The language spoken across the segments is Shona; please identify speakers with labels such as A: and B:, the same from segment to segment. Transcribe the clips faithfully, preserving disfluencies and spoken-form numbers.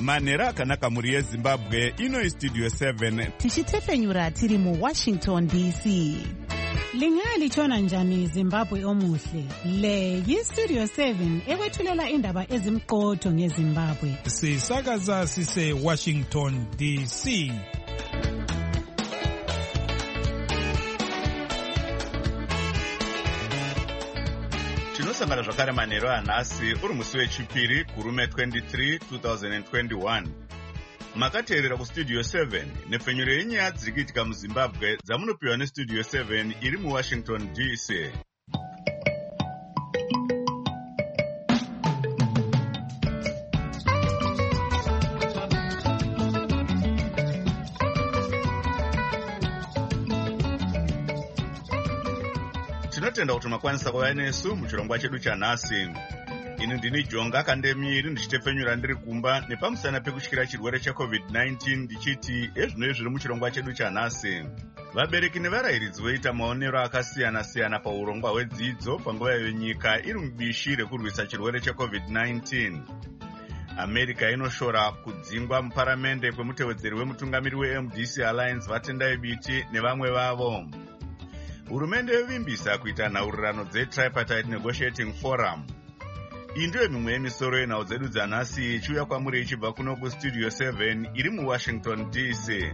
A: manhero akanaka mhuri yezimbabwe. Ino Studio seven
B: tichitefenyura tiri mu Washington D C.
C: Lingalitshona njani Zimbabwe omuhle? Le yi-Studio seven ekwethulela indaba ezimqotho ngeZimbabwe.
D: Sisakaza sise Washington D C.
A: tinosangana zvakare manhero anhasi uri musi wechipiri kurume twenty-three two thousand twenty-one. Makateerera kustudio seven nepfenyuro yenyaya dziri kuitika muzimbabwe dzamunopiwa nestudio seven iri muwashington D C. tinotenda kuti makwanisa kuva nesu muchirongwa chedu chanhasi. Ini ndini Jonga Kandemiri ndichitefenyura ndiri kumba nepamusana pekutyira chirwere checovid nineteen ndichiti ezvino zviri muchirongwa chedu chanhasi. Vabereki nevarayiridzi voita maonero akasiyana-siyana paurongwa hwedzidzo panguva yenyika iri mubishi rekurwisa chirwere checovid nineteen. America inoshora kudzingwa muparamende kwemutevedzeri wemutungamiri we-M D C Alliance Vatendai Biti nevamwe vavo. Hurumende yovimbisa kuita nhaurirano dze-Tripartite Negotiating Forum. Iyi ndiyo mimwe yemisoro yenhau dzedu dzanhasi ichiuya kwamuri ichibva kuno kustudio seven iri muwashington D C.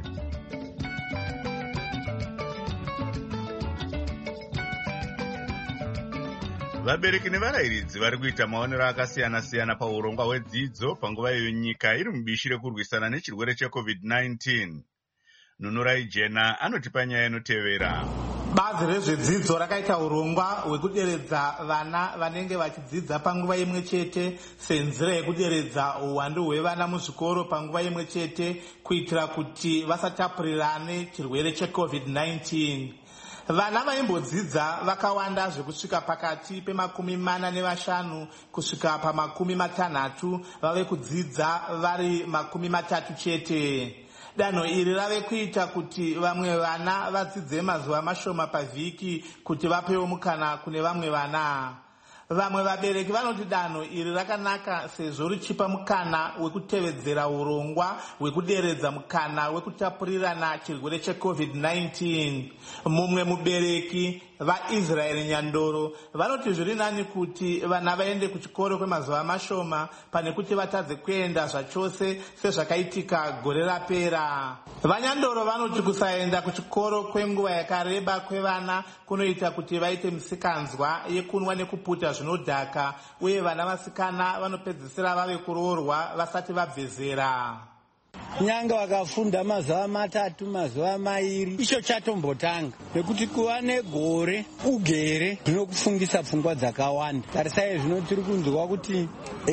A: Vabereki nevarayiridzi vari kuita maonero akasiyana-siyana paurongwa hwedzidzo panguva yenyika iri mubishi rekurwisana nechirwere checovid nineteen. Nunurai Jena anotipa nyaya inotevera.
E: Bazi rezvedzidzo rakaita urongwa hwekuderedza vana vanenge vachidzidza panguva imwe chete senzira yekuderedza uwandu hwevana muzvikoro panguva imwe chete kuitira kuti vasatapurirane chirwere checovid nineteen. Vana vaimbodzidza vakawanda zvekusvika pakati pemakumi mana nevashanu kusvika pamakumi matanhatu vave kudzidza vari makumi matatu chete. Danho iri rave kuita kuti vamwe vana vadzidze mazuva mashoma pavhiki kuti vapewo mukana kune vamwe vana. Vamwe vabereki vanoti danho iri rakanaka sezvo richipa mukana wekutevedzera urongwa hwekuderedza mukana wekutapurirana chirwere checovid nineteen. Mumwe mubereki vaIsrael Nyandoro vanoti zviri nani kuti vana vaende kuchikoro kwemazuva mashoma pane kuti vatadze kuenda zvachose sezvakaitika gore rapera. VaNyandoro vanoti kusaenda kuchikoro kwenguva yakareba kwevana kunoita kuti vaite misikanzwa yekunwa nekuputa zvinodhaka uye vana vasikana vanopedzisira vave kuroorwa vasati vabve zera.
F: Nyanga vakafunda mazuva matatu mazuva mairi icho chatombotanga nekuti kuva negore ugere zvinokufungisa pfungwa dzakawanda. Tarisai zvino tiri kunzwa kuti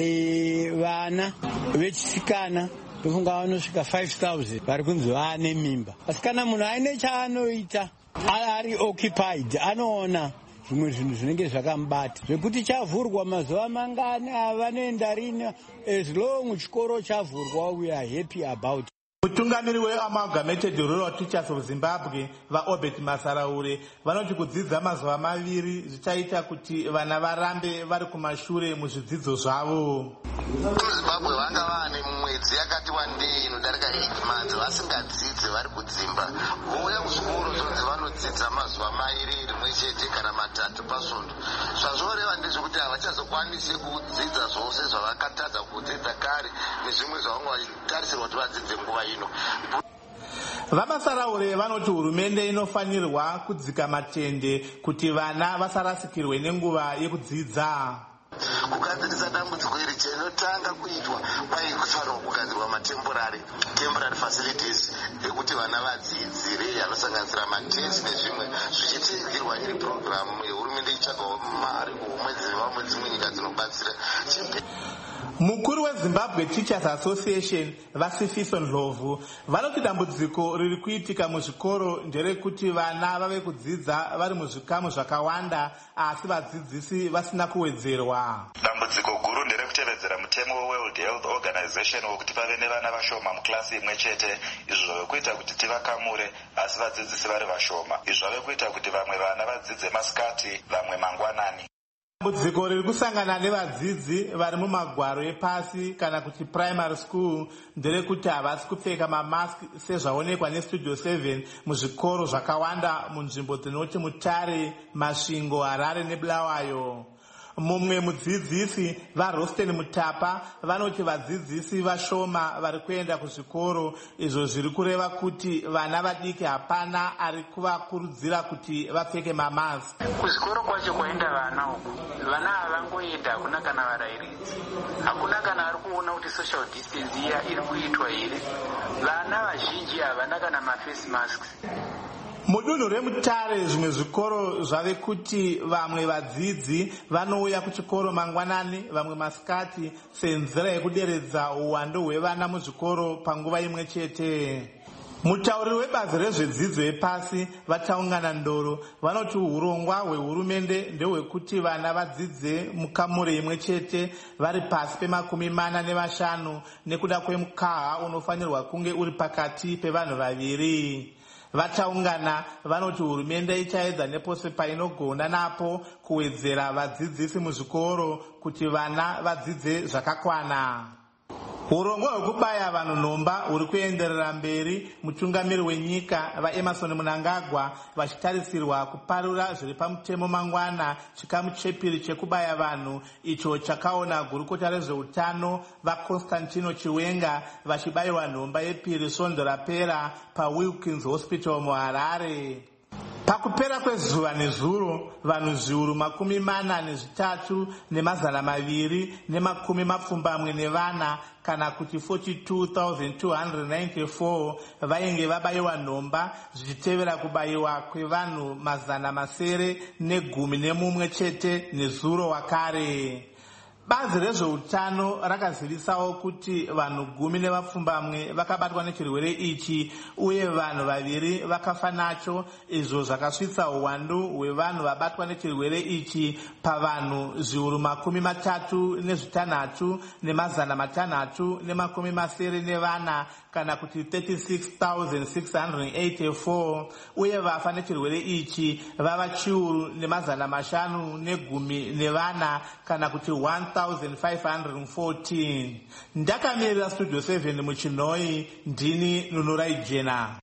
F: e, vana vechisikana ndofunga vanosvika five thousand vari kunzi vaane mimba. Asi kana munhu aine chaanoita ari occupied anoona zvimwe zvinhu zvinenge zvakamubata zvekuti chavhurwa mazuva mangani avanoenda rina as long chikoro chavhurwa we are happy about it.
E: Mutungamiri we-Amalgamated Rural Teachers of Zimbabwe vaObert Masaraure vanoti kudzidza mazuva maviri zvichaita kuti vana varambe vari kumashure muzvidzidzo zvavo.
G: MuZimbabwe vanga vane mwedzi yakati wandei inodarika eight months vasingadzidze vari kudzimba. Vouya kuchikoro zvonzi vanodzidza mazuva mairi rimwe chete kana matatu pasvondo. Zvazvoreva ndezvekuti havachazokwanisi kudzidza zvose zvavakatadza kudzidza kare nezvimwe zvavanga vachitarisirwa kuti vadzidze nguva ino.
E: VaMasaraure vanoti hurumende inofanirwa kudzika matende kuti vana vasarasikirwe nenguva yekudzidza.
G: Kugadzirisa dambudziko iri chinotanga kuitwa kwai kufanirwa kugadzirwa matemporary temporary facilities ekuti vana vadzidzire anosanganisira matents nezvimwe zvichitigirwa iri programu yehurumende ichagawo mari kumwedzi vamwe dzimwe nyika dzinobatsira.
E: Mukuru weZimbabwe Teachers Association vaSifiso Ndlovu vanoti dambudziko riri kuitika muzvikoro nderekuti vana vave kudzidza vari muzvikamu zvakawanda asi vadzidzisi vasina kuwedzerwa.
H: Dambudziko guru nderekutevedzera mutemo weWorld Health Organization wokuti pave nevana vashoma muklasi imwe chete. Izvo zvave kuita kuti tivakamure asi vadzidzisi vari vashoma. Izvo zvave kuita kuti vamwe vana vadzidze masikati vamwe mangwanani.
E: Dambudziko riri kusangana nevadzidzi vari mumagwaro epasi kana kuti primary school nderekuti havasi kupfeka mamaski sezvaonekwa nestudio seven muzvikoro zvakawanda munzvimbo dzinoti Mutare, Masvingo, Harare neBulawayo. Mumwe mudzidzisi vaRosten Mutapa vanoti vadzidzisi vashoma vari kuenda kuzvikoro, izvo zviri kureva kuti vana vadiki hapana ari kuvakurudzira kuti vapfeke mamaski.
I: Kuzvikoro kwacho kwaenda vana uku, vana havangoenda, hakuna kana varairidzi, hakuna kana ari kuona kuti social distance iya iri kuitwa here. Vana vazhinji havana kana maface masks.
E: Mudunhu reMutare zvimwe zvikoro zvave kuti vamwe vadzidzi vanouya kuchikoro mangwanani, vamwe masikati, senzira yekuderedza uwandu hwevana muzvikoro panguva imwe chete. Mutauriri webazi rezvedzidzo yepasi vataungana Ndoro vanoti urongwa hwehurumende ndehwekuti vana vadzidze mukamuri imwe chete vari pasi pemakumi mana nevashanu nekuda kwemukaha unofanirwa kunge uri pakati pevanhu vaviri. Vataungana vanoti hurumende ichaedza nepose painogona napo kuwedzera vadzidzisi muzvikoro kuti vana vadzidze zvakakwana. Urongwa hwekubaya vanhu nhomba huri kuenderera mberi, mutungamiri wenyika vaEmerson Mnangagwa vachitarisirwa kuparura zviri pamutemo mangwana chikamu chepiri chekubaya vanhu icho chakaona gurukota rezveutano vaConstantino Chiwenga vachibayirwa nhomba yepiri svondo rapera paWilkins Hospital muHarare. Pakupera kwezuva nezuro, vanhu zviuru makumi mana nezvitatu nemazana maviri nemakumi mapfumbamwe nevana kana kuti forty-two thousand two hundred ninety-four vainge vabayiwa nhomba zvichitevera kubayiwa kwevanhu mazana masere negumi nemumwe chete nezuro wakare. Bazi rezveutano rakazivisawo kuti vanhu gumi nevapfumbamwe vakabatwa nechirwere ichi uye vanhu vaviri vakafa nacho, izvo zvakasvitsa uwandu hwevanhu vabatwa nechirwere ichi pavanhu zviuru makumi matatu nezvitanhatu nemazana matanhatu nemakumi masere nevana kana kuti thirty-six thousand six hundred eighty-four, uye vafa nechirwere ichi vava chiuru nemazana mashanu negumi nevana kana kuti one thousand five hundred fourteen. Ndakamirira studio seven muChinoi, ndini Nunurai Jena.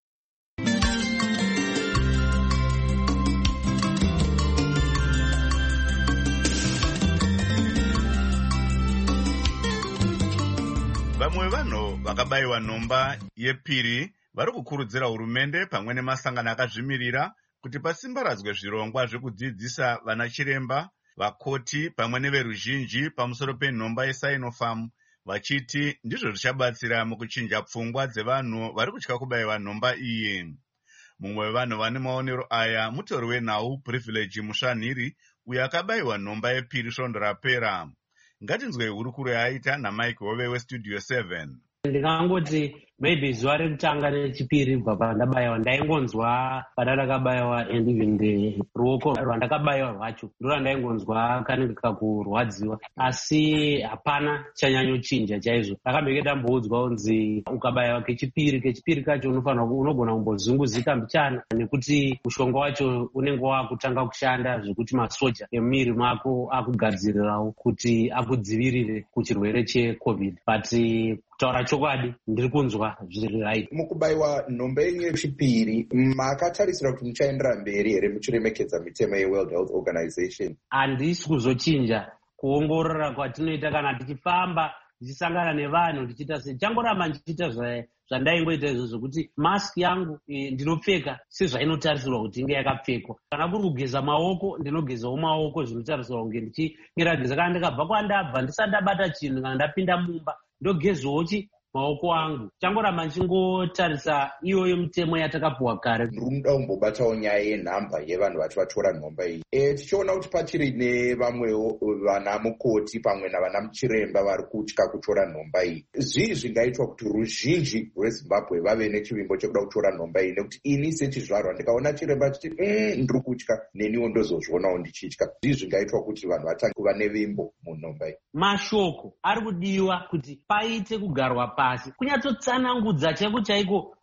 A: Vamwe vanhu vakabayiwa nhomba yepiri vari kukurudzira hurumende pamwe nemasangano akazvimirira kuti pasimbaradzwe zvirongwa zvekudzidzisa vana chiremba, vakoti pamwe neveruzhinji pamusoro penhomba yeSinopharm, vachiti ndizvo zvichabatsira mukuchinja pfungwa dzevanhu vari kutya kubayiwa nhomba iyi. Mumwe wevanhu vane maonero aya mutori wenhau Privilege Musvanhiri uyo akabayiwa nhomba yepiri svondo rapera. Ngatinzwe hurukuro yaita naMike Hove weStudio seven.
J: Ndingangoti maybe zuva rekutanga rechipiri kubva pandabayiwa ndaingonzwa pandakabayiwa and even the ruoko rwandakabayiwa rwacho ndorandaingonzwa kanenge kakurwadziwa, asi hapana chanyanyochinja chaizvo. Ndakambenge ndamboudzwa kunzi ukabayiwa kechipiri kechipiri kacho unofanira unogona kumbozunguzika mbichana nekuti mushonga wacho unenge wakutanga kushanda zvekuti masoja emumiri mako akugadzirirawo kuti akudzivirire kuchirwere cheCovid, but kutaura chokwadi ndiri kunzwa zviri right.
K: Mukubayiwa nhomba yenyu yechipiri makatarisira kuti muchaendera mberi here muchiremekedza mitemo yeWorld Health Organization?
J: Handisi kuzochinja kuongorora kwatinoita kana tichifamba tichisangana nevanhu ndichiita se changoramba ndichiita zvandaingoita izvo zvokuti mask yangu e, ndinopfeka sezvainotarisirwa kuti inge yakapfekwa. Kana kuri kugeza maoko ndinogezawo maoko zvinotarisirwa kunge ndichingerageza. Kana ndikabva kwandabva ndisati ndabata chinhu kana ndapinda mumba ndogezawo chi maoko angu. Changoramba nchingotarisa iyoyo mitemo yatakapuwa kare.
K: Runoda kumbobatawo nyaya yenhamba yevanhu vati vatora nhomba iyi. E, tichiona kuti pachiri nevamwewo vana mukoti pamwe navana muchiremba vari kutya kutora nhomba iyi. Zvii zvingaitwa kuti ruzhinji rweZimbabwe vave nechivimbo chekuda kutora nhomba iyi? Nekuti ini sechizvarwa ndikaona chiremba chiti mm, ndiri kutya, neniwo ndozozvionawo ndichitya. Zvii zvingaitwa kuti vanhu vatange kuva nevimbo munhomba iyi?
J: Mashoko ari kudiwa kuti paite kugarwa pasi, kunyatsotsanangudza chaiko chaiko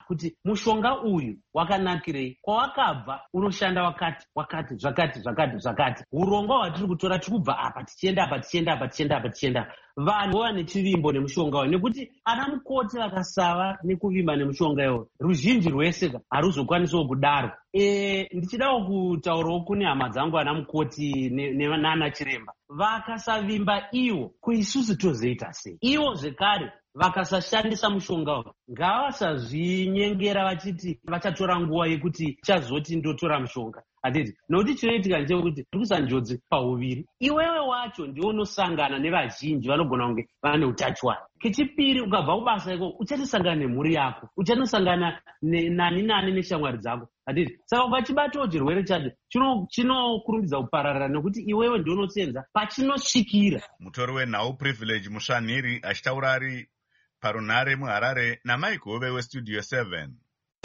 J: kuti mushonga uyu wakanakirei, kwawakabva unoshanda wakati wakati zvakati zvakati zvakati. Urongwa hwatiri kutora tikubva apa tichienda apa tichienda apa tichienda apa tichienda. Vanhu vane chivimbo nemushonga uyu nekuti ana mukoti vakasava nekuvimba nemushonga iwo ruzhinji rwese haruzokwanisawo kudaro. E, ndichidawo kutaurawo kune hama dzangu ana mukoti nana chiremba, vakasavimba iwo kuisusu tozoita sei? Iwo zvekare vakasashandisa mushonga uyu ngavasazvinyengera vachiti vachatora nguva yekuti chazoti ndotora mushonga. Hatiti nokuti chinoitika ndechekuti tiri kuisa njodzi pauviri. Iwewe wacho ndiwo unosangana nevazhinji vanogona kunge vane utachiwana. Kechipiri, ukabva kubasa iko uchatisangana nemhuri yako, uchatisangana nani nani neshamwari dzako. Hatiti saka ukachibatawo chirwere chacho chinokurumbidza kupararira nekuti iwewe ndiwo unosenza pachinosvikira.
A: Mutori wenhau Privilege Mushanhiri achitaura ari parunhare muHarare naMike Hove weStudio seven.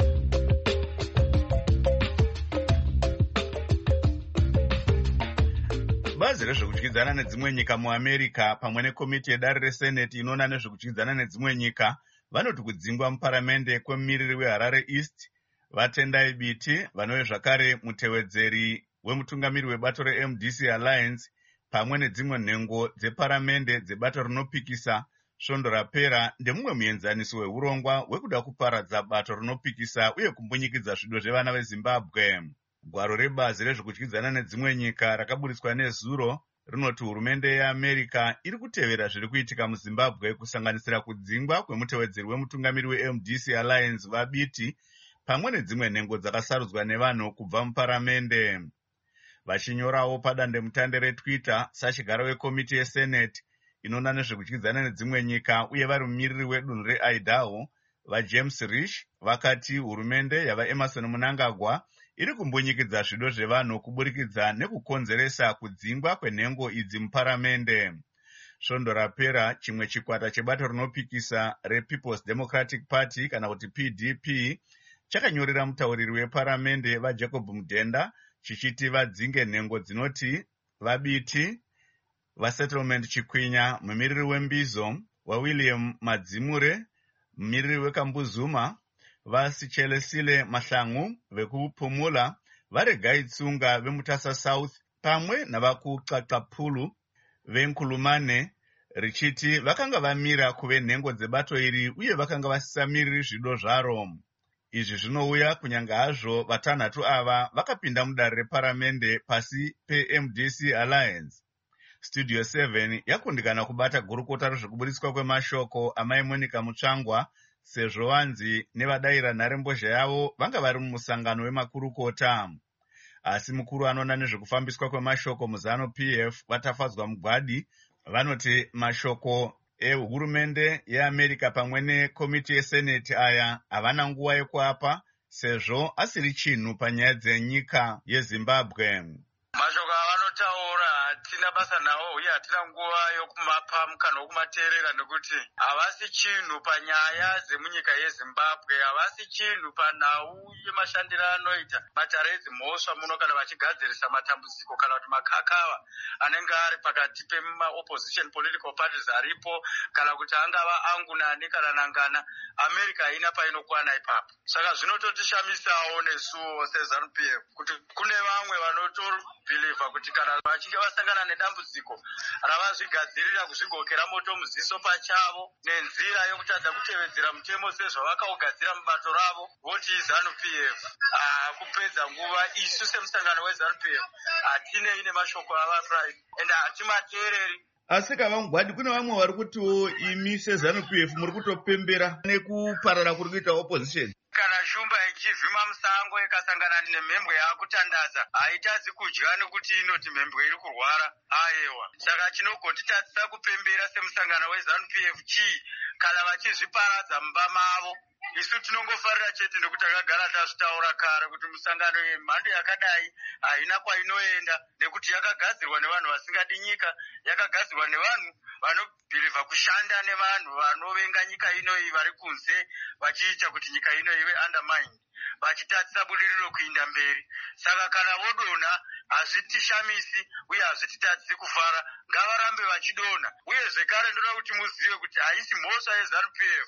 A: Bazi rezvekudyidzana nedzimwe nyika muAmerica pamwe nekomiti yedare reseneti inoona nezvekudyidzana nedzimwe nyika vanoti kudzingwa muparamende kwemumiriri weHarare East vatendai biti vanove zvakare mutevedzeri wemutungamiri webato reM D C Alliance pamwe nedzimwe nhengo dzeparamende dzebato rinopikisa svondo rapera ndemumwe muenzanisi weurongwa hwekuda kuparadza bato rinopikisa uye kumbunyikidza zvido zvevana veZimbabwe. Gwaro rebazi rezvekudyidzana nedzimwe nyika rakaburitswa nezuro rinoti hurumende yeAmerica iri kutevera zviri kuitika muZimbabwe kusanganisira kudzingwa kwemutevedzeri wemutungamiri weM D C Alliance vabiti pamwe nedzimwe nhengo dzakasarudzwa nevanhu kubva muparamende. Vachinyorawo padandemutande reTwitter sachigaro wekomiti yeseneti inoona nezvekudyidzana nedzimwe nyika uye vari mumiriri wedunhu reIdaho vaJames Risch vakati hurumende yavaEmerson Mnangagwa iri kumbunyikidza zvido zvevanhu kuburikidza nekukonzeresa kudzingwa kwenhengo idzi muparamende. Svondo rapera, chimwe chikwata chebato rinopikisa rePeople's Democratic Party kana kuti P D P, chakanyorera mutauriri weparamende vaJacob Mudenda chichiti vadzinge nhengo dzinoti vabiti vaSettlement Chikwinya, mumiriri weMbizo waWilliam Madzimure, mumiriri weKambuzuma vasichelesile Mahlangu vekupumula, varegai Tsunga vemutasa South pamwe navakuqaqapulu venkulumane richiti vakanga vamira kuve nhengo dzebato iri uye vakanga vasisamiriri zvido zvaro. Izvi zvinouya kunyange hazvo vatanhatu ava vakapinda mudare reparamende pasi peM D C Alliance. Studio seven yakundikana kubata gurukota rezvekuburitswa kwemashoko amai Monica Mutsvangwa sezvo vanzi nevadaira nharembozha yavo vanga vari mumusangano wemakurukota. Asi mukuru anoona nezvekufambiswa kwemashoko muZanu P F vatafadzwa mugwadi vanoti mashoko ehurumende yeAmerica pamwe nekomiti yeseneti aya havana nguva yekuapa sezvo asiri chinhu panyaya dzenyika yeZimbabwe.
L: Mashoko avanotaura hatina basa nawo uye hatina nguva yokumapa mukana wokumateerera nekuti havasi chinhu panyaya dzemunyika yeZimbabwe, havasi chinhu panhau yemashandiro anoita matare edzimhosva muno kana vachigadzirisa matambudziko kana kuti makakava anenge ari pakati pemaopposition political parties aripo kana kuti angava angunani kana nangana. America haina painokwana ipapo. Saka zvinototishamisawo nesuwo seZanu P F kuti kune vamwe vanotobhilivha kuti kana vachinge vasangana nedambudziko ravazvigadzirira kuzvigokera moto muziso pachavo nenzira yokutadza kutevedzera mutemo sezvavakaugadzira mubato ravo voti ZANU P F. Ah, kupedza nguva isu semusangano weZANU P F hatinei nemashoko avaprime ende hatimateereri.
A: Asi kavamugwadi kune vamwe vari kutiwo imi seZANU P F muri kutopembera nekuparara kuri kuita opposition.
L: Kana shumba ichivhima musango ikasangana nemhembwe yakutandaza haitadzi kudya nekuti inoti mhembwe iri kurwara. Ayewa, saka chinogotitadzisa kupembera semusangano weZANU P F chii kana vachizviparadza mumba mavo. Isu tinongofarira chete nekuti takagara tazvitaura kare kuti musangano yemhando yakadai haina kwainoenda nekuti yakagadzirwa nevanhu vasingadi nyika, yakagadzirwa nevanhu vanobhilivha kushanda nevanhu vanovenga nyika inoyi vari kunze vachiita kuti nyika ino ive undermined, vachitadzisa budiriro kuinda mberi. Saka kana vodonha hazvitishamisi uye hazvititadzisi kufara, ngavarambe vachidonha. Uye zvekare ndoda kuti muzive kuti haisi mhosva yeZANU P F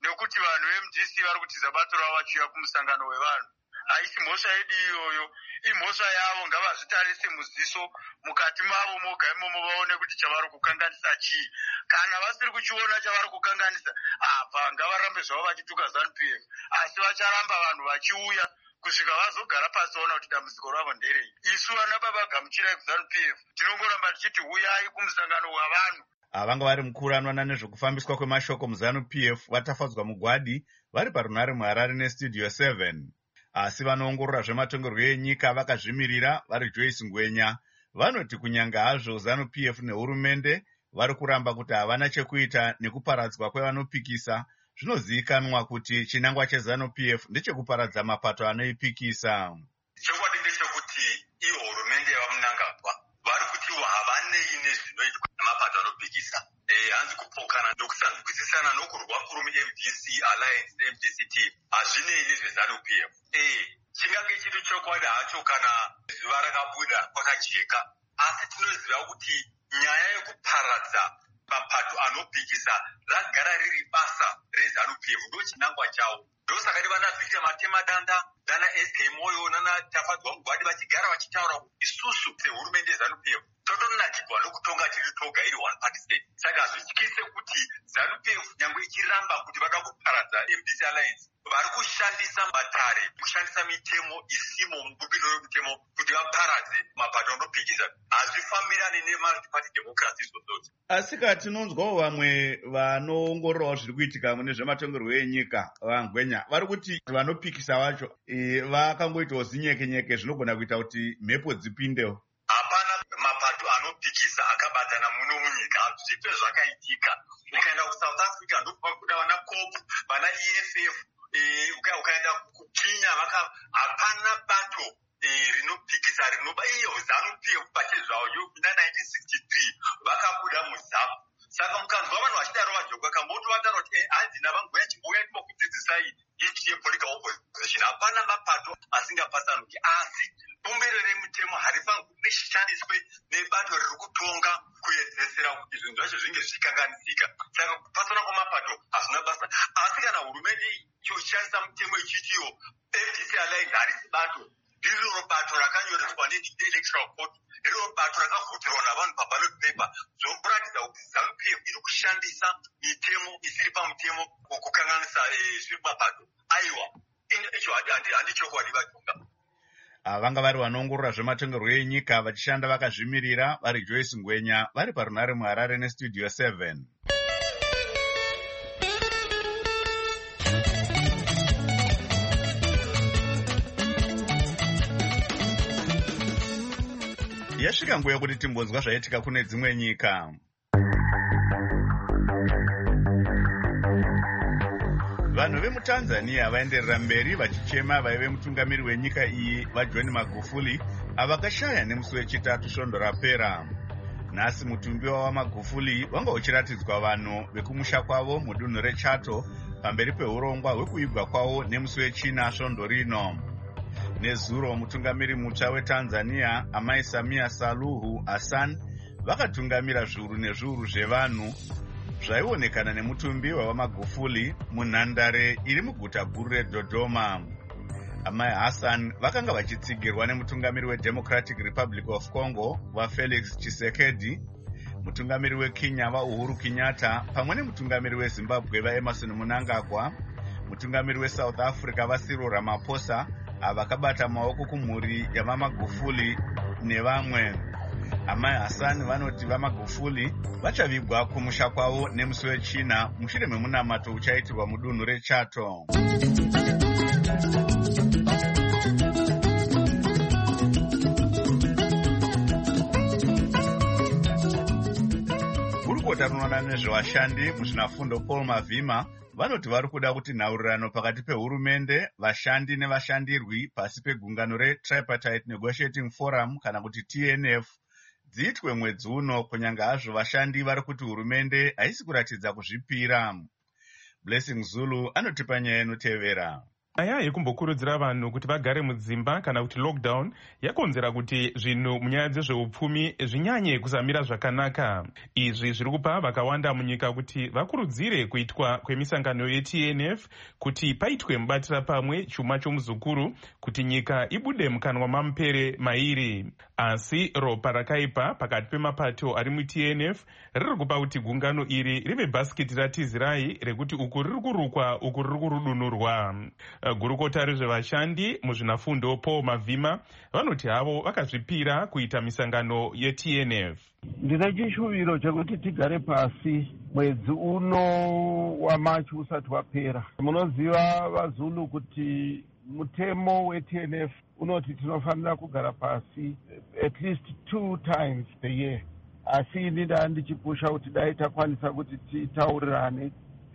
L: nekuti vanhu vemu D C vari kutiza bato ravo vachiuya kumusangano wevanhu. Haisi mhosva yedu iyoyo, imhosva yavo. Ngavazvitarise muziso mukati mavo moga imomo vaone kuti chavari kukanganisa chii. Kana vasiri kuchiona chavari kukanganisa, apa ngavarambe zvavo vachituka ZANU P F, asi vacharamba vanhu vachiuya kusvika vazogara pasi vaona kuti dambudziko ravo nderei. Isu vana baba gamuchirai kuZANU P F tinongoramba tichiti uyai kumusangano wavanhu.
A: Vanga vari mukuru anoona nezvekufambiswa kwemashoko muZANU P F vatafadzwa mugwadi vari parunare muHarare nestudio seven. Asi vanoongorora zvematongerwo enyika vakazvimirira vari Joyce Ngwenya vanoti kunyanga hazvo ZANU P F nehurumende vari kuramba kuti havana chekuita nekuparadzwa kwevanopikisa, zvinozivikanwa kuti chinangwa cheZANU P F ndechekuparadza mapato anoipikisa.
L: Chokwadi ndechekuti iyo hurumende yavamunangagwa vari kuti havanei nezvinoitwa nemapato anopikisa. Hanzi kupokana nokusanzwisisana nokurwa kuru mu-M D C Alliance ne-M D C T hazvinei nezveZANU P F. Chingange chiri chokwadi hacho kana zuva rakabuda kwakajeka, asi tinoziva kuti nyaya yekuparadza mapato anopikisa ragara riri basa reZANU P F, ndo chinangwa chawo. Ndosaka vanazviita matema danda dana S K Moyo nana Tafadzwa Mugwadi vachigara vachitaura kuti isusu sehurumende yeZANU P F totonakirwa nokutonga tiri toga iri one party state. Saka zvityise kuti ZANU P F nyangwe ichiramba kuti vada kuparadza M D C Alliance vari kushandisa matare, kushandisa mitemo isimo mububiro yemutemo kuti vaparadze mapato anopikisa. Hazvifambirani ne-multi-party democracy izvozvo.
A: Asi kati tinonzwawo vamwe vanoongororawo zviri kuitika mune zvematongerwo enyika vaNgwenya vari kuti vanopikisa vacho e, vakangoitawo zinyekenyeke zvinogona kuita kuti mhepo dzipindewo.
L: Hapana mapato anopikisa akabatana muno munyika, hazvipe zvakaitika. Ukaenda kuSouth Africa ndokuda vana COP, vana E F F, ukaenda kuKenya hapana bato rinopikisa rinoba iyo ZANU P F pachezvawo nineteen sixty-three vakabuda muZAPU. Saka mukanzwa vanhu vachidaro vajoka kamboto vataro kuti hanzi navangoya chimboya timokudzidzisai history yepolitical opposition. Hapana mapato asingapasanuki, asi bumbiro remutemo harifaniri kuti rishandiswe nebato riri kutonga kuedzesera kuti zvinhu zvacho zvinge zvichikanganisika. Saka kupasana kwamapato hazvina basa, asi kana hurumende ichoshandisa mutemo ichitiyo M D C Alliance harisi bato, ndiro bato rakanyoreswa ne-electoral court, ndiro bato rakavhoterwa navanhu paballot paper, zvokuratidza kuti ZANU P F iri kushandisa mitemo isiri pamutemo kukanganisa zviri mapato. Aiwa, icho handichokwadi vajonga.
A: Vanga vari vanoongorora zvematongerwo enyika vachishanda vakazvimirira vari Joyce Ngwenya vari parunare muHarare nestudio seven. Yasvika nguva yekuti timbonzwa zvaitika kune dzimwe nyika. Vanhu vemuTanzania vaenderera mberi vachichema vaive mutungamiri wenyika iyi vaJohn Magufuli avakashaya nemusi wechitatu svondo rapera. Nhasi mutumbiwa waMagufuli wanga uchiratidzwa vanhu vekumusha kwavo mudunhu reChato pamberi peurongwa hwekuibwa kwavo nemusi wechina svondo rino. Nezuro mutungamiri mutsva weTanzania Amai Samia Suluhu Hassan vakatungamira zviuru nezviuru zvevanhu zvaionekana nemutumbiwa waMagufuli munhandare iri muguta guru reDodoma. Amai Hassan vakanga vachitsigirwa nemutungamiri weDemocratic Republic of Congo vaFelix Tshisekedi, mutungamiri weKenya vaUhuru Kenyatta pamwe nemutungamiri weZimbabwe vaEmerson Mnangagwa, mutungamiri weSouth Africa vaCyril Ramaphosa avakabata maoko kumhuri yavaMagufuli nevamwe. Amai Hassan vanoti vaMagufuli vachavigwa kumusha kwavo nemusi wechina mushure memunamato uchaitirwa mudunhu reChato. Gurukota rinoona nezvevashandi muzvinafundo Paul Mavhima vanoti vari kuda kuti nhaurirano pakati pehurumende, vashandi nevashandirwi pasi pegungano reTripartite Negotiating Forum kana kuti T N F dziitwe mwedzi uno, kunyanga hazvo vashandi vari kuti hurumende haisi kuratidza kuzvipira. Blessing Zulu anotipa nyaya inotevera.
M: Nyaya yekumbokurudzira vanhu kuti vagare mudzimba kana kuti lockdown yakonzera kuti zvinhu munyaya dzezveupfumi zvinyanye kusamira zvakanaka. Izvi zviri kupa vakawanda munyika kuti vakurudzire kuitwa kwemisangano ye-T N F kuti paitwe mubatira pamwe chuma chomuzukuru kuti nyika ibude mukanwa mamupere mairi. Asi ropa rakaipa pakati pemapato ari mu-T N F riri kupa kuti gungano iri rive bhasikiti ratizirai rekuti uku riri kurukwa uku riri kurudunurwa. Gurukota rezvevashandi muzvinafundo Paul Mavhima vanoti havo vakazvipira kuita misangano ye-T N F.
N: Ndine chishuviro chekuti tigare pasi mwedzi uno waMachi usati wapera. Munoziva vaZulu kuti mutemo we-T N F unoti tinofanira kugara pasi at least two times a year. Asi ini ndaa ndichipusha kuti dai takwanisa kuti titaurirane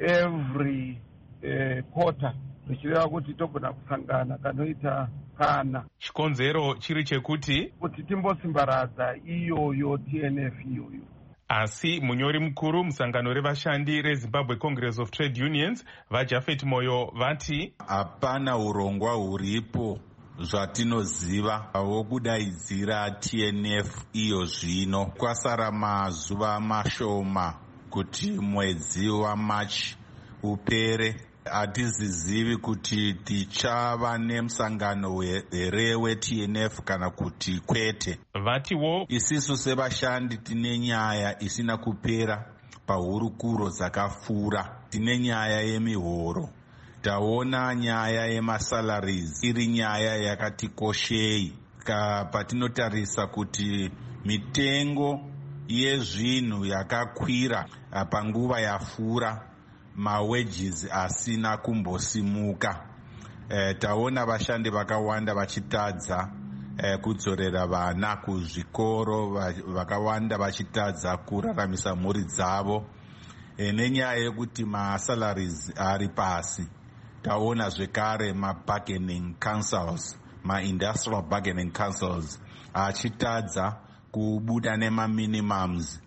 N: every uh, quarter. Zvichireva kuti togona kusangana kanoita kana.
M: Chikonzero chiri chekuti
N: kuti timbosimbaradza iyoyo T N F iyoyo.
M: Asi munyori mukuru musangano revashandi reZimbabwe Congress of Trade Unions vaJafet Moyo vati
O: hapana urongwa huripo zvatinoziva wokudaidzira T N F iyo zvino. Kwasara mazuva mashoma kuti mwedzi waMachi upere. Hatizizivi kuti tichava nemusangano here we-T N F kana kuti kwete.
M: Vatiwo
O: isisu sevashandi tine nyaya isina kupera pahurukuro dzakafura. Tine nyaya yemihoro, taona nyaya yemasalaries iri nyaya yakatikoshei patinotarisa kuti mitengo yezvinhu yakakwira panguva yafura, mawages asina kumbosimuka. E, taona vashandi vakawanda vachitadza e, kudzorera vana kuzvikoro, vakawanda vachitadza kuraramisa mhuri dzavo e, nenyaya yekuti masalaries ari pasi. Taona zvekare mabargaining councils, ma-industrial bargaining councils achitadza kubuda nema-minimums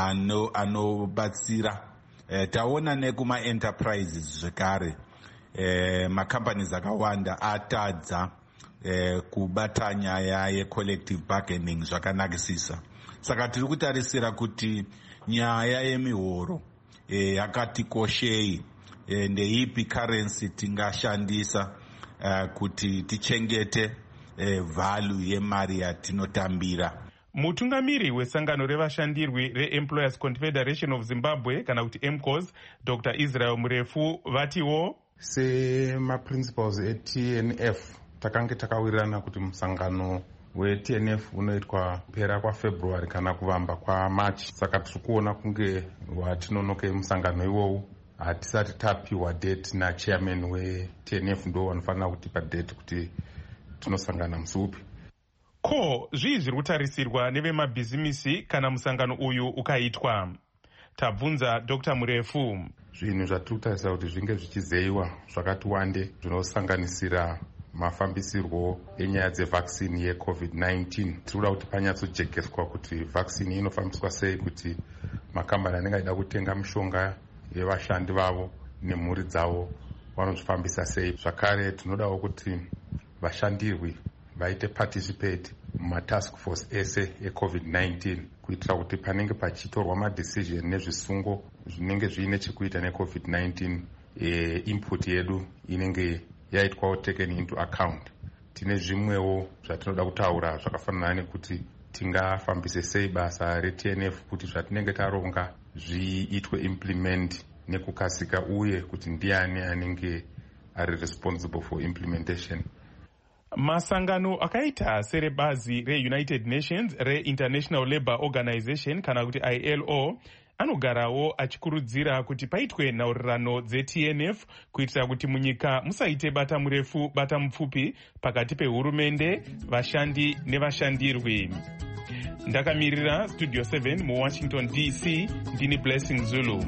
O: anobatsira ano Eh, taona nekuma-enterprises zvekare eh, macompanies akawanda atadza eh, kubata nyaya ye-collective bargaining zvakanakisisa. Saka tiri kutarisira kuti nyaya yemihoro eh, yakatikoshei eh, ndeipi currency tingashandisa eh, kuti tichengete eh, value yemari yatinotambira.
M: Mutungamiri wesangano revashandirwi reEmployers Confederation of Zimbabwe kana kuti M C O S Doctor Israel Murefu vatiwo
P: semaprinciples e-T N F takange takawirirana kuti musangano we-T N F unoitwa pera kwaFebruary kana kuvamba kwaMachi. Saka tiri kuona kunge watinonoke musangano iwowu hatisati tapiwa date nachairman we-T N F ndo vanofanira kutipa date kuti tinosangana musi upi.
M: Ko zvii zviri kutarisirwa nevemabhizimisi kana musangano uyu ukaitwa? Tabvunza Doctor Murefu.
P: Zvinhu zvatiri kutarisa kuti zvinge zvichizeyiwa zvakati wande zvinosanganisira mafambisirwo enyaya dzevhaksini yecovid nineteen. Tirikuda kuti panyatsojegeswa kuti vhaksini inofambiswa sei, kuti makambani anenge achida kutenga mishonga yevashandi vavo nemhuri dzavo vanozvifambisa sei. Zvakare tinodawo kuti vashandirwi vaite participate mumatask force ese ecovid nineteen kuitira kuti panenge pachitorwa madecision nezvisungo zvinenge zviine chekuita necovid nineteen e, input yedu inenge yaitwawo taken into account. Tine zvimwewo zvatinoda kutaura zvakafanana nekuti tingafambise sei basa re-T N F kuti zvatinenge taronga zviitwe implement nekukasika, uye kuti ndiani anenge ari responsible for implementation.
M: Masangano akaita serebazi re-United Nations re-International Labour Organization kana kuti I L O anogarawo achikurudzira kuti paitwe nhaurirano dze-T N F kuitira kuti munyika musaite bata murefu bata mupfupi pakati pehurumende, vashandi nevashandirwi. Ndakamirira Studio seven mu Washington D C, ndini Blessing Zulu.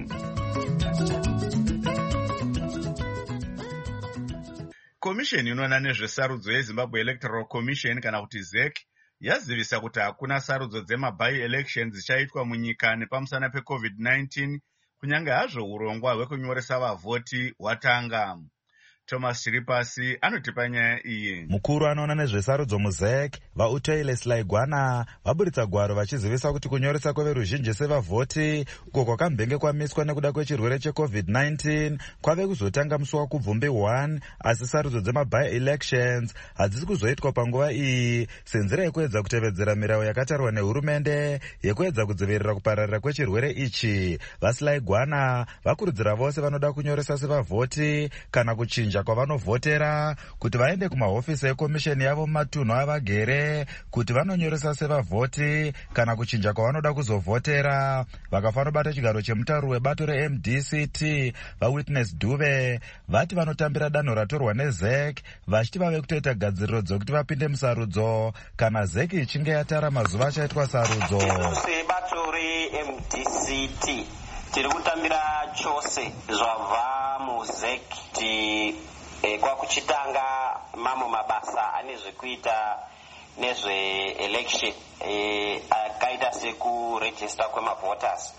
A: Komisheni inoona nezvesarudzo yeZimbabwe Electoral Commission kana kuti Z E C yazivisa kuti hakuna sarudzo dzema-by-elections dzichaitwa munyika nepamusana pe-covid nineteen kunyange hazvo urongwa hwekunyoresa vavhoti hwatanga. Thomas Chiripasi anotipa nyaya iyi.
Q: Mukuru anoona nezvesarudzo muzek vautile Selaigwana vaburitsa gwaro vachizivisa kuti kunyoresa kweveruzhinji sevavhoti uko kwakambenge kwamiswa nekuda kwechirwere checovid nineteen kwave kuzotanga musi wakubvumbi one, asi sarudzo dzemabi-elections hadzisi kuzoitwa panguva iyi senzira yekuedza kutevedzera mirau yakatarwa nehurumende yekuedza kudzivirira kupararira kwechirwere ichi. vaSelaigwana vakurudzira vose vanoda kunyoresa sevavhoti kana kuchinja kwavanovhotera kuti vaende kumahofisi ekomisheni yavo mumatunhu avagere kuti vanonyoresa sevavhoti kana kuchinja kwavanoda kuzovhotera. vakafanira bata chigaro chemutauro webato reM D C T vaWitness Dube vati vanotambira danho ratorwa nezek vachiti vave kutoita gadziriro dzokuti vapinde musarudzo kana zek ichinge yatara mazuva achaitwa sarudzo.
R: sebato reM D C T tiri kutambira chose zvabva muzek ti eh, kwakuchitanga mamwe mabasa ane zvekuita nezveelection eh, akaita sekurejista kwemavhoters,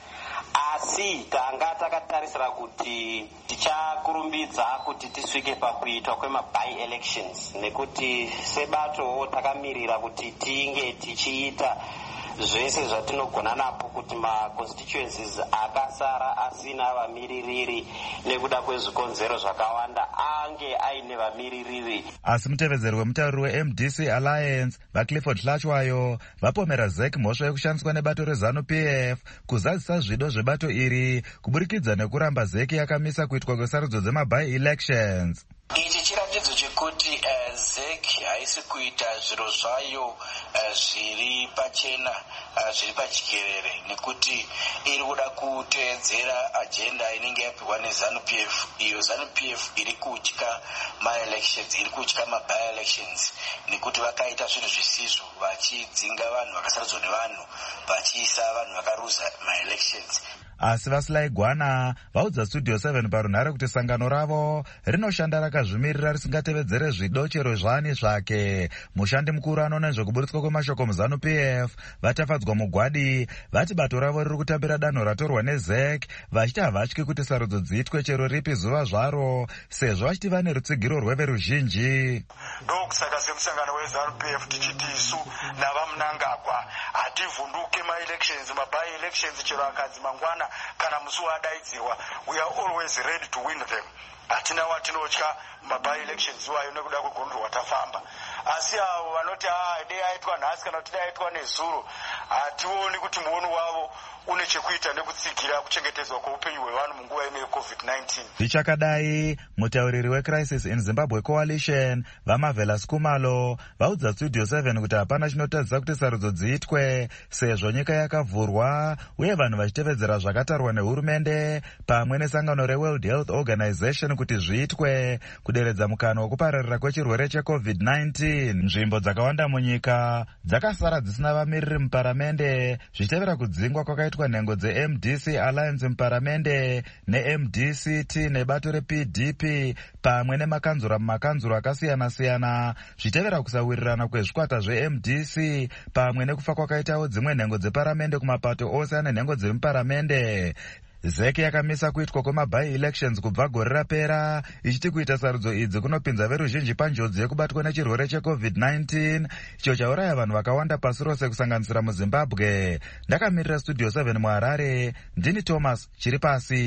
R: asi tanga takatarisira kuti tichakurumbidza kuti tisvike pakuitwa kwemabi-elections nekuti sebato takamirira kuti tinge tichiita zvese zvatinogona napo kuti maconstituencies akasara asina vamiririri nekuda kwezvikonzero zvakawanda ange aine vamiririri.
Q: Asi mutevedzeri wemutauriri weM D C Alliance vaClifford Hlachwayo vapomera zek mhosva yekushandiswa nebato reZANU P F kuzadzisa zvido zvebato iri kuburikidza nekuramba zek yakamisa kuitwa kwesarudzo dzemabi-elections.
R: Ichi chiratidzo chekuti uh, zek haisi kuita zviro zvayo uh, zviri pachena uh, zviri pachikerere nekuti iri kuda kuteedzera ajenda inenge yapihwa neZANU P F. iyo ZANU P F iri kutya ma-elections, iri kutya ma-bi-elections nekuti vakaita zvinhu zvisizvo vachidzinga vanhu vakasarudzwa nevanhu vachiisa vanhu vakaruza ma-elections.
Q: Asi vaSelaigwana vaudza Studio seven parunhare kuti sangano ravo rinoshanda rakazvimirira risingatevedzere zvido chero zvani zvake. Mushandi mukuru anoona nezvekuburitswa kwemashoko muZANU P F vatafadzwa mugwadi vati bato ravo riri kutambira danho ratorwa nezek vachiti havatyi kuti sarudzo dziitwe chero ripi zuva zvaro sezvo vachiti vane rutsigiro rweveruzhinji.
S: ndokusaka semusangano weZANU P F tichiti isu navamunangagwa hativhunduke ma-elections mabi-elections chero akanzi mangwana kana musi wadaidzirwa, we are always ready to win them. hatina watinotya mabi-elections wayo nekuda kwegondro watafamba. asi avo vanoti ah dei aitwa nhasi kana kuti dei aitwa nezuro hationi kuti muono wavo une chekuita nekutsigira kuchengetedzwa kweupenyu hwevanhu munguva ino yecovid nineteen.
Q: Zvichakadai, mutauriri weCrisis in Zimbabwe Coalition vaMavela Skumalo vaudza Studio seven kuti hapana chinotadzisa kuti sarudzo dziitwe sezvo nyika yakavhurwa uye vanhu vachitevedzera zvakatarwa nehurumende pamwe nesangano reWorld Health Organization kuti zviitwe kuderedza mukana wekupararira kwechirwere checovid nineteen. Nzvimbo dzakawanda munyika dzakasara dzisina vamiriri muparamende zvichitevera kudzingwa kwakaitwa nhengo dzeM D C Alliance muparamende neM D C T nebato reP D P pamwe nemakanzura mumakanzuro akasiyana-siyana zvichitevera kusawirirana kwezvikwata zveM D C pamwe nekufa kwakaitawo dzimwe nhengo dzeparamende kumapato ose ane nhengo dziri muparamende. zek yakamisa kuitwa kwemabi-elections kubva gore rapera ichiti kuita sarudzo idzi kunopinza veruzhinji panjodzi yekubatwa nechirwere checovid nineteen icho chauraya vanhu vakawanda pasi rose kusanganisira muZimbabwe. Ndakamirira Studio seven muHarare, ndini Thomas Chiripasi.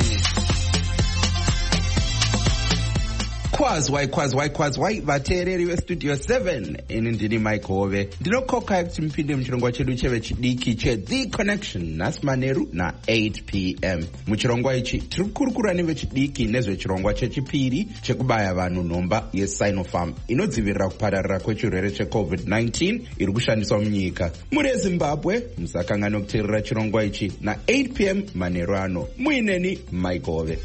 T: kwazwai kwazwai kwazwai vateereri vestudio seven, ini ndini Mike Hove ndinokokai kuti mupinde muchirongwa chedu chevechidiki cheThe Connection nhasi manheru na-eight p m. muchirongwa ichi tiri kukurukura nevechidiki nezvechirongwa chechipiri chekubaya vanhu nhomba yeSinopharm inodzivirira kupararira kwechirwere checovid nineteen iri kushandiswa munyika. muri eZimbabwe musakangana kuteerera chirongwa ichi na-eight p m manheru ano. muineni Mike Hove.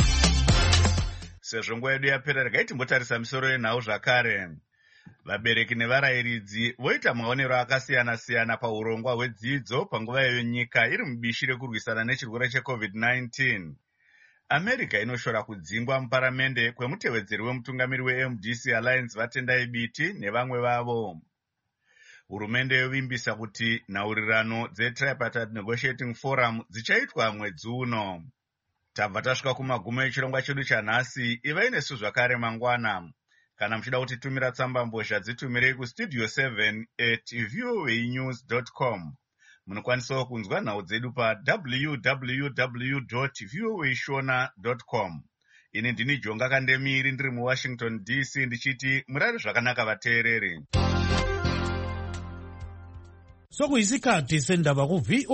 A: Sezvo nguva yedu yapera regai timbotarisa misoro yenhau zvakare. Vabereki nevarayiridzi voita maonero akasiyana-siyana paurongwa hwedzidzo panguva iyo nyika iri mubishi rekurwisana nechirwere checovid nineteen. America inoshora kudzingwa muparamende kwemutevedzeri wemutungamiri weM D C Alliance vatendai Biti nevamwe vavo. Hurumende yovimbisa kuti nhaurirano dzeTripartite Negotiating Forum dzichaitwa mwedzi uno. tabva tasvika kumagumo echirongwa chedu chanhasi. Ivai nesu zvakare mangwana. Kana muchida kutitumira tsamba mbozha dzitumirei kustudio seven at voanews dot com. Munokwanisawo kunzwa nhau dzedu pa w w w dot voashona dot com. Ini ndini Jonga Kandemiri ndiri muWashington D C ndichiti murare zvakanaka vateereri.
D: Sokuyisikhathi sendaba ku V O